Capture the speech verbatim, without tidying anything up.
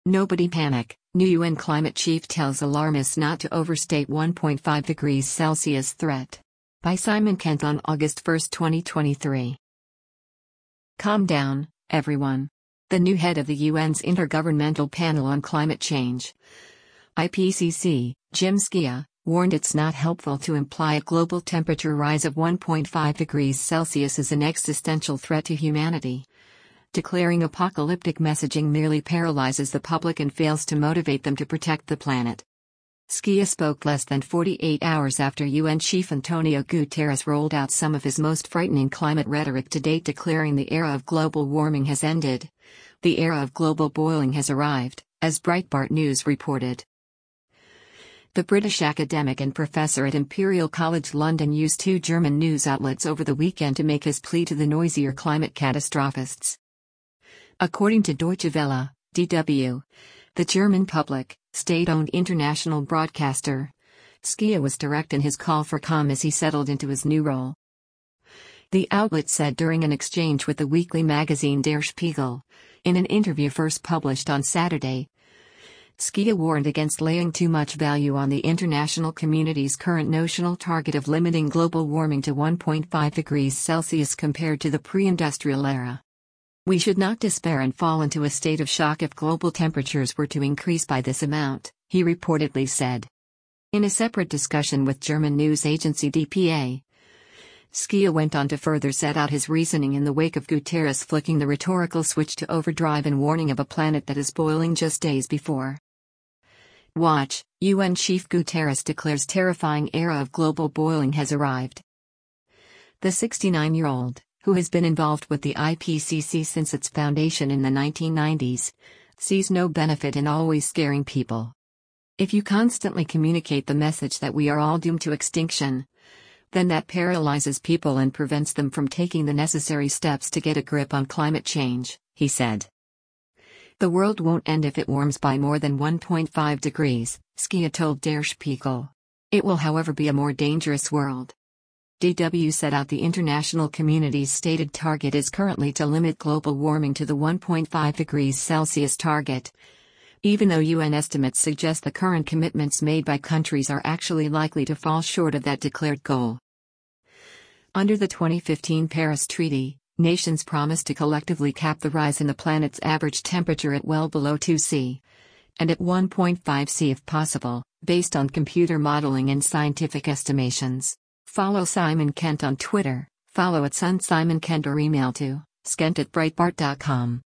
Nobody panic, new U N climate chief tells alarmists not to overstate one point five degrees Celsius threat. By Simon Kent on August first, twenty twenty-three. Calm down, everyone. The new head of the U N's Intergovernmental Panel on Climate Change, I P C C, Jim Scia, warned it's not helpful to imply a global temperature rise of one point five degrees Celsius is an existential threat to humanity. Declaring apocalyptic messaging merely paralyzes the public and fails to motivate them to protect the planet. Scia spoke less than forty-eight hours after U N Chief Antonio Guterres rolled out some of his most frightening climate rhetoric to date, declaring the era of global warming has ended. The era of global boiling has arrived, as Breitbart News reported. The British academic and professor at Imperial College London used two German news outlets over the weekend to make his plea to the noisier climate catastrophists. According to Deutsche Welle, D W, the German public, state-owned international broadcaster, Scia was direct in his call for calm as he settled into his new role. The outlet said during an exchange with the weekly magazine Der Spiegel, in an interview first published on Saturday, Scia warned against laying too much value on the international community's current notional target of limiting global warming to one point five degrees Celsius compared to the pre-industrial era. We should not despair and fall into a state of shock if global temperatures were to increase by this amount, he reportedly said. In a separate discussion with German news agency D P A, Scia went on to further set out his reasoning in the wake of Guterres flicking the rhetorical switch to overdrive and warning of a planet that is boiling just days before. Watch, U N Chief Guterres declares terrifying era of global boiling has arrived. The sixty-nine-year-old, who has been involved with the I P C C since its foundation in the nineteen nineties, sees no benefit in always scaring people. If you constantly communicate the message that we are all doomed to extinction, then that paralyzes people and prevents them from taking the necessary steps to get a grip on climate change, he said. The world won't end if it warms by more than one point five degrees, Scia told Der Spiegel. It will, however, be a more dangerous world. D W set out the international community's stated target is currently to limit global warming to the one point five degrees Celsius target, even though U N estimates suggest the current commitments made by countries are actually likely to fall short of that declared goal. Under the twenty fifteen Paris Treaty, nations promised to collectively cap the rise in the planet's average temperature at well below two degrees Celsius, and at one point five degrees Celsius if possible, based on computer modeling and scientific estimations. Follow Simon Kent on Twitter, follow at Sun Simon Kent or email to skent at breitbart dot com.